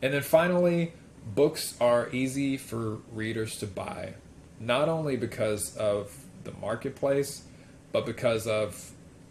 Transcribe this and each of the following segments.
And then finally, books are easy for readers to buy, not only because of the marketplace, but because of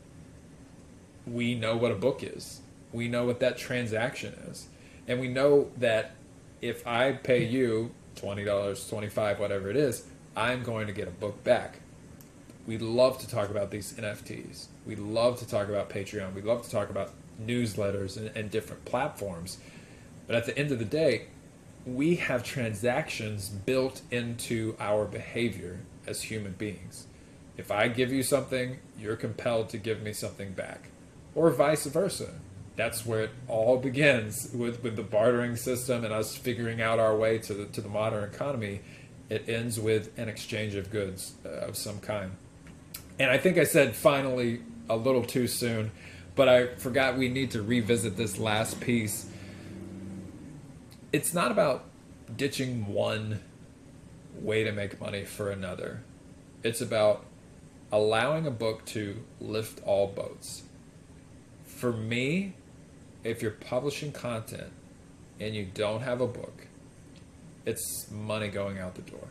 we know what a book is. We know what that transaction is. And we know that if I pay you $20, 25, whatever it is, I'm going to get a book back. We love to talk about these NFTs. We love to talk about Patreon. We love to talk about newsletters and different platforms. But at the end of the day, we have transactions built into our behavior as human beings. If I give you something, you're compelled to give me something back, or vice versa. That's where it all begins with the bartering system and us figuring out our way to the modern economy. It ends with an exchange of goods of some kind. And I think I said finally a little too soon, but I forgot we need to revisit this last piece. It's not about ditching one way to make money for another. It's about allowing a book to lift all boats. For me, if you're publishing content and you don't have a book, it's money going out the door.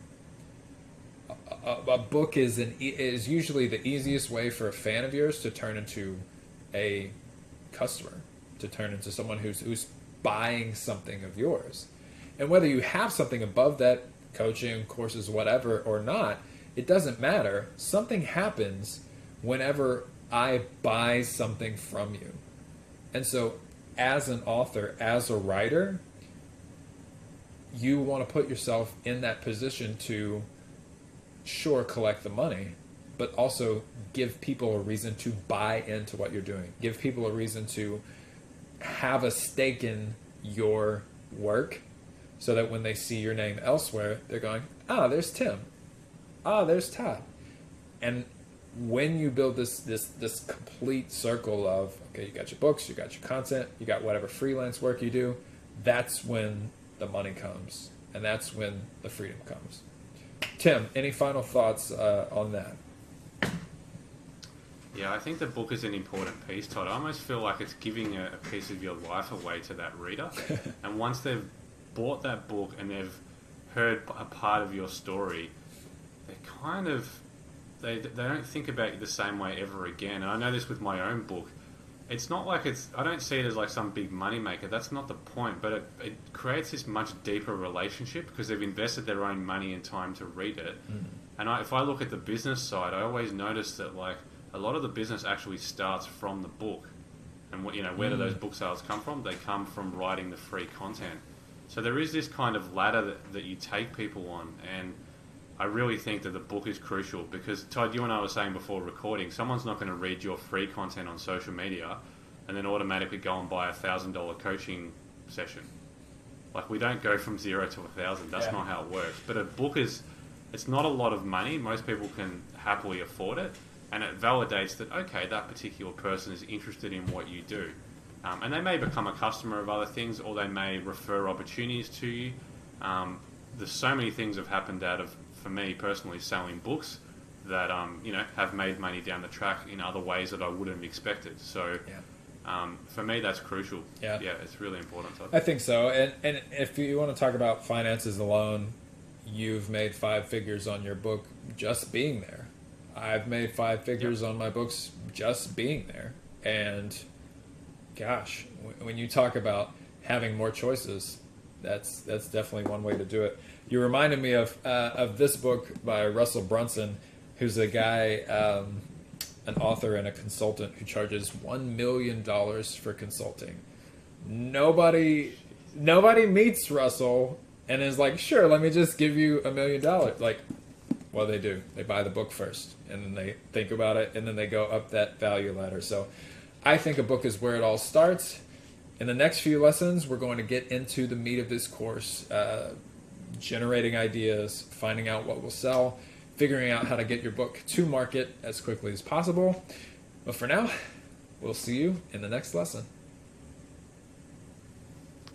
A book is usually the easiest way for a fan of yours to turn into a customer, to turn into someone who's buying something of yours. And whether you have something above that, coaching, courses, whatever, or not, it doesn't matter. Something happens whenever I buy something from you. And so as an author, as a writer, you want to put yourself in that position to, sure, collect the money, but also give people a reason to buy into what you're doing. Give people a reason to have a stake in your work so that when they see your name elsewhere, they're going, ah, there's Tim. Ah, there's Todd. And when you build this complete circle of, okay, you got your books, you got your content, you got whatever freelance work you do, that's when the money comes. And that's when the freedom comes. Tim, any final thoughts on that? Yeah, I think the book is an important piece, Todd. I almost feel like it's giving a piece of your life away to that reader. And once they've bought that book and they've heard a part of your story, they kind of, they don't think about you the same way ever again. And I know this with my own book. It's not like I don't see it as like some big money maker. That's not the point. But it creates this much deeper relationship because they've invested their own money and time to read it. Mm. And if I look at the business side, I always notice that like a lot of the business actually starts from the book. And where do those book sales come from? They come from writing the free content. So there is this kind of ladder that you take people on. And I really think that the book is crucial because, Todd, you and I were saying before recording, someone's not going to read your free content on social media and then automatically go and buy $1,000 coaching session. Like, we don't go from 0 to 1,000. That's not how it works. But a book it's not a lot of money. Most people can happily afford it. And it validates that, okay, that particular person is interested in what you do. And they may become a customer of other things, or they may refer opportunities to you. There's so many things have happened out of, for me personally, selling books that have made money down the track in other ways that I wouldn't have expected. So for me, that's crucial. Yeah, it's really important. I think so. And if you want to talk about finances alone, you've made 5 figures on your book just being there. I've made 5 figures on my books just being there. And gosh, when you talk about having more choices, that's definitely one way to do it. You reminded me of this book by Russell Brunson, who's a guy, an author and a consultant who charges $1 million for consulting. Nobody meets Russell and is like, sure, let me just give you $1 million. Like, well, they do. They buy the book first, and then they think about it, and then they go up that value ladder. So I think a book is where it all starts. In the next few lessons, we're going to get into the meat of this course, generating ideas, finding out what will sell, figuring out how to get your book to market as quickly as possible. But for now, we'll see you in the next lesson.